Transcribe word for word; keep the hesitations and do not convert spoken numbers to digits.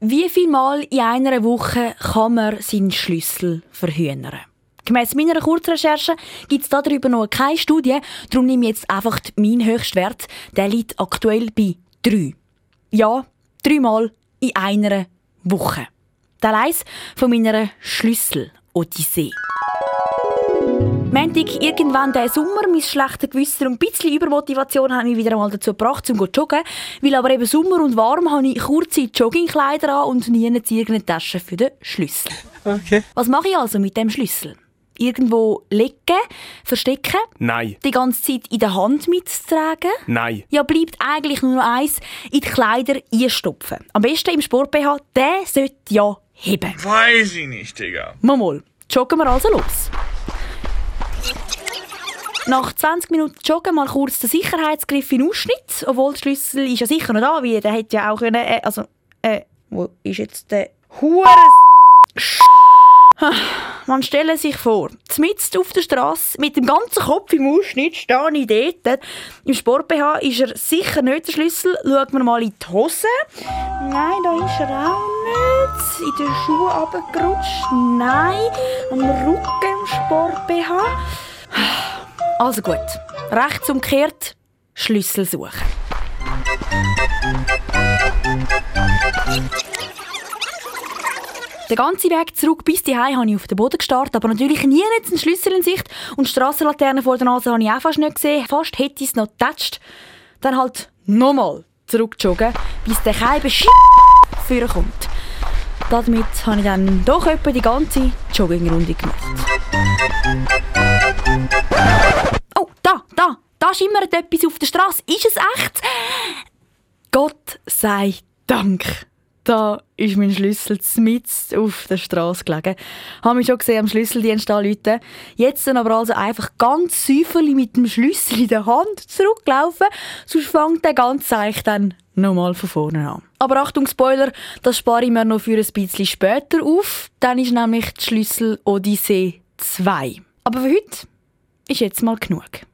Wie viel Mal in einer Woche kann man seinen Schlüssel verhühnern? Gemäss meiner Kurzrecherche gibt es darüber noch keine Studie, darum nehme ich jetzt einfach meinen Höchstwert. Der liegt aktuell bei drei. Ja, dreimal in einer Woche. Teil eins von meiner Schlüssel-Odyssee. Montag, irgendwann diesen Sommer, mein schlechtes Gewissen und ein bisschen Übermotivation haben mich wieder einmal dazu gebracht, um zu joggen. Weil aber eben Sommer und warm habe ich kurze Joggingkleider an und nie eine irgendeine Tasche für den Schlüssel. Okay. Was mache ich also mit dem Schlüssel? Irgendwo legen, verstecken? Nein. Die ganze Zeit in der Hand mitzutragen? Nein. Ja, bleibt eigentlich nur noch eins, in die Kleider einstopfen. Am besten im Sport-B H, der sollte ja heben. Weiß ich nicht, Digga. Mal, mal. Joggen wir also los. Nach zwanzig Minuten Joggen mal kurz den Sicherheitsgriff in den Ausschnitt. Obwohl der Schlüssel ist ja sicher noch da, weil der hätte ja auch können... Äh, also, äh, wo ist jetzt der... Hure... Man stelle sich vor, mitten auf der Strasse, mit dem ganzen Kopf im Ausschnitt, stehe ich dort. Im Sport-B H ist er sicher nicht der Schlüssel. Schauen wir mal in die Hose. Nein, da ist er auch nicht. In den Schuhen runtergerutscht. Nein. Am Rücken im Sport-B H. Also gut. Rechts umgekehrt, Schlüssel suchen. Den ganzen Weg zurück bis daheim habe ich auf den Boden gestartet, aber natürlich nie jetzt einen Schlüssel in Sicht. Und die Strassenlaterne vor der Nase habe ich auch fast nicht gesehen. Fast hätte ich es noch getatscht. Dann halt nochmal zurückjoggen, bis der Keibe Sch*** vorkommt. Damit habe ich dann doch etwa die ganze Joggingrunde gemacht. Oh, da, da, da schimmert etwas auf der Straße. Ist es echt? Gott sei Dank. Da ist mein Schlüssel mitten auf der Straße gelegen. Ich habe mich schon gesehen am Schlüsseldienst anrufen. Jetzt dann aber also einfach ganz säuferlich mit dem Schlüssel in der Hand zurücklaufen. Sonst fängt der ganze Zeich dann nochmal von vorne an. Aber Achtung, Spoiler, das spare ich mir noch für ein bisschen später auf. Dann ist nämlich die Schlüssel-Odyssee zwei. Aber für heute ist jetzt mal genug.